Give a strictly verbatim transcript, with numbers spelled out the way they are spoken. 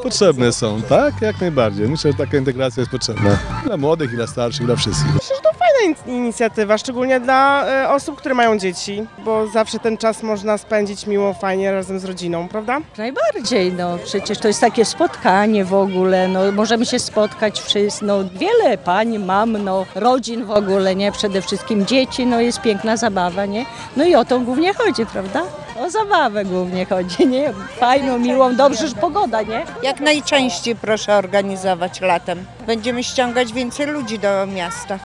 Potrzebne są, tak? Jak najbardziej. Myślę, że taka integracja jest potrzebna. Dla młodych, i dla starszych, dla wszystkich. Myślę, że to fajna in- inicjatywa, szczególnie dla e, osób, które mają dzieci, bo zawsze ten czas można spędzić miło, fajnie razem z rodziną, prawda? Najbardziej, no przecież to jest takie spotkanie w ogóle, no możemy się spotkać wszyscy, no wiele pań, mam, no rodzin w ogóle, nie, przede wszystkim dzieci, no jest piękna zabawa, nie, no i o to głównie chodzi, prawda? O zabawę głównie chodzi, nie, fajną, miłą, dobrze, że pogoda, nie? Jak najczęściej proszę organizować latem. Będziemy ściągać więcej ludzi do miasta.